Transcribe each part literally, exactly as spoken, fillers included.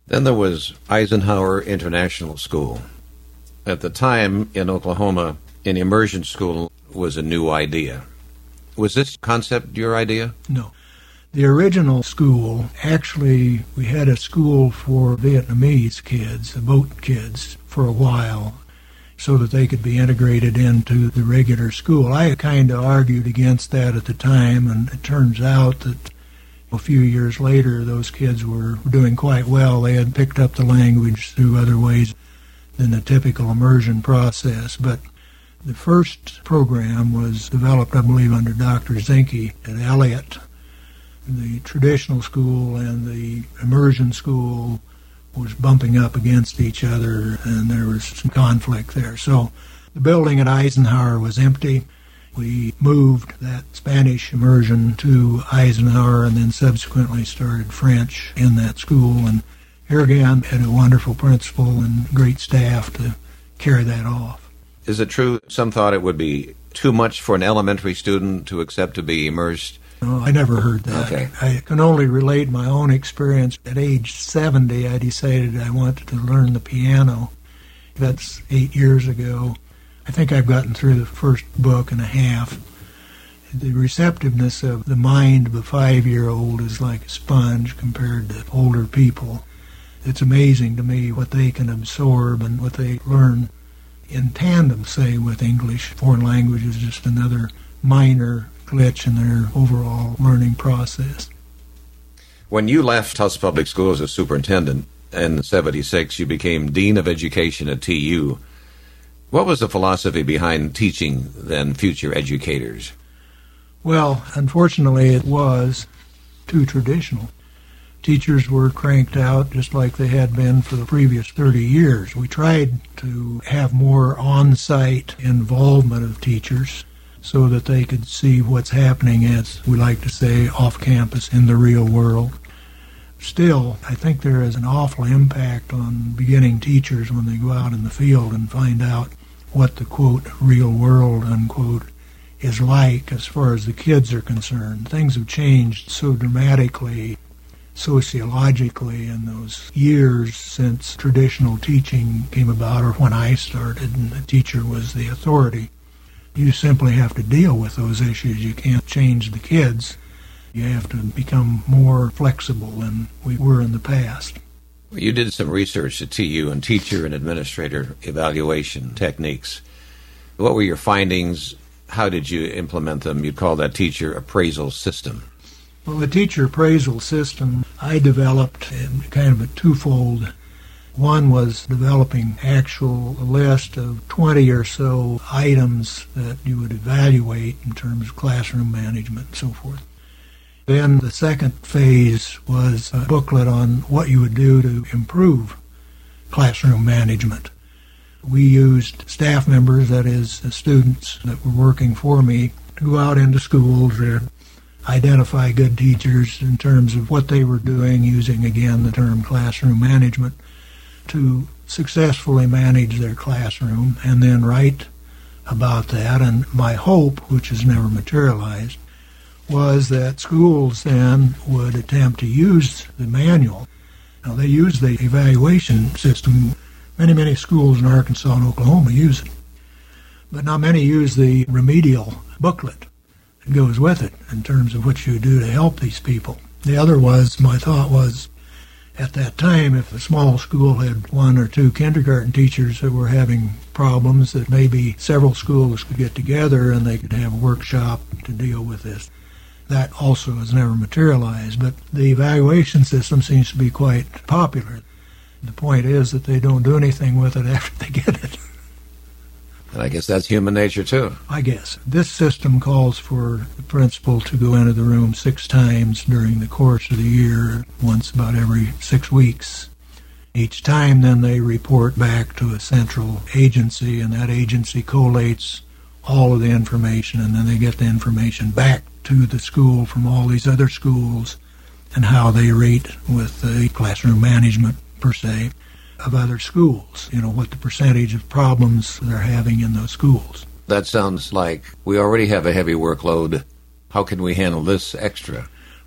Then there was Eisenhower International School. At the time in Oklahoma, an immersion school was a new idea. Was this concept your idea? No. The original school, actually, we had a school for Vietnamese kids, the boat kids, for a while, so that they could be integrated into the regular school. I kind of argued against that at the time, and it turns out that a few years later, those kids were doing quite well. They had picked up the language through other ways than the typical immersion process. But the first program was developed, I believe, under Doctor Zinke at Elliott. The traditional school and the immersion school was bumping up against each other, and there was some conflict there. So the building at Eisenhower was empty. We moved that Spanish immersion to Eisenhower and then subsequently started French in that school. And here again, had a wonderful principal and great staff to carry that off. Is it true some thought it would be too much for an elementary student to accept to be immersed? No, I never heard that. Okay. I can only relate my own experience. At age seventy, I decided I wanted to learn the piano. That's eight years ago. I think I've gotten through the first book and a half. The receptiveness of the mind of a five-year-old is like a sponge compared to older people. It's amazing to me what they can absorb and what they learn in tandem, say, with English. Foreign language is just another minor glitch in their overall learning process. When you left Tulsa Public Schools as superintendent in seventy-six, you became Dean of Education at T U. What was the philosophy behind teaching then future educators? Well, unfortunately, it was too traditional. Teachers were cranked out just like they had been for the previous thirty years. We tried to have more on-site involvement of teachers so that they could see what's happening, as we like to say, off campus in the real world. Still, I think there is an awful impact on beginning teachers when they go out in the field and find out what the, quote, real world, unquote, is like as far as the kids are concerned. Things have changed so dramatically sociologically in those years since traditional teaching came about, or when I started and the teacher was the authority. You simply have to deal with those issues. You can't change the kids. You have to become more flexible than we were in the past. You did some research at T U on teacher and administrator evaluation techniques. What were your findings? How did you implement them? You'd call that teacher appraisal system. Well, the teacher appraisal system I developed in kind of a twofold. One was developing actual list of twenty or so items that you would evaluate in terms of classroom management and so forth. Then the second phase was a booklet on what you would do to improve classroom management. We used staff members, that is, the students that were working for me, to go out into schools and identify good teachers in terms of what they were doing, using, again, the term classroom management, to successfully manage their classroom and then write about that. And my hope, which has never materialized, was that schools then would attempt to use the manual. Now, they use the evaluation system. Many, many schools in Arkansas and Oklahoma use it. But not many use the remedial booklet that goes with it in terms of what you do to help these people. The other was, my thought was, at that time, if a small school had one or two kindergarten teachers that were having problems, that maybe several schools could get together and they could have a workshop to deal with this. That also has never materialized, but the evaluation system seems to be quite popular. The point is that they don't do anything with it after they get it. And I guess that's human nature, too. I guess. This system calls for the principal to go into the room six times during the course of the year, once about every six weeks. Each time, then, they report back to a central agency, and that agency collates all of the information, and then they get the information back to the school from all these other schools and how they rate with the classroom management, per se, of other schools, you know, what the percentage of problems they're having in those schools. That sounds like we already have a heavy workload. How can we handle this extra?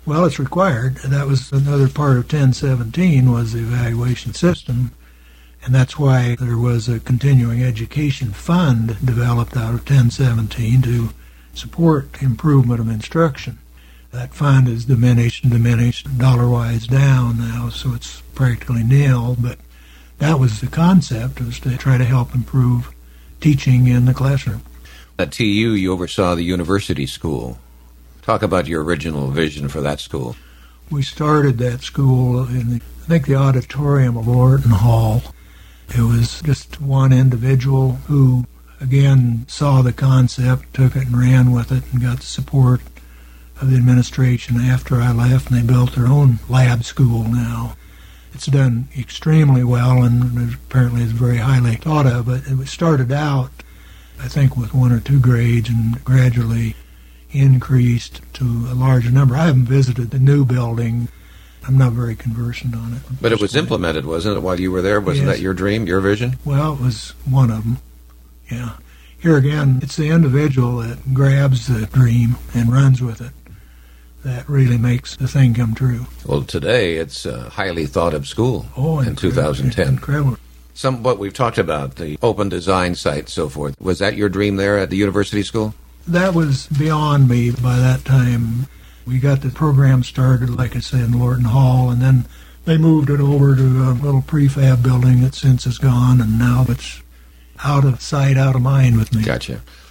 Well, it's required. That was another part of ten seventeen was the evaluation system, and that's why there was a continuing education fund developed out of ten seventeen to support improvement of instruction. That fund is diminished and diminished, dollar-wise down now, so it's practically nil, but that was the concept, was to try to help improve teaching in the classroom. At T U, you oversaw the university school. Talk about your original vision for that school. We started that school in, the, I think, the auditorium of Lorton Hall. It was just one individual who, again, saw the concept, took it and ran with it, and got the support of the administration after I left, and they built their own lab school now. It's done extremely well, and apparently is very highly thought of, but it started out, I think, with one or two grades and gradually increased to a larger number. I haven't visited the new building. I'm not very conversant on it. But it was implemented, wasn't it, while you were there? Wasn't Yes. that your dream, your vision? Well, it was one of them, yeah. Here again, it's the individual that grabs the dream and runs with it that really makes the thing come true. Well, today it's a highly thought of school Oh, in two thousand ten. Incredible. Some what we've talked about, the open design site and so forth. Was that your dream there at the university school? That was beyond me by that time. We got the program started, like I said, in Lorton Hall, and then they moved it over to a little prefab building that since is gone, and now it's out of sight, out of mind with me. Gotcha.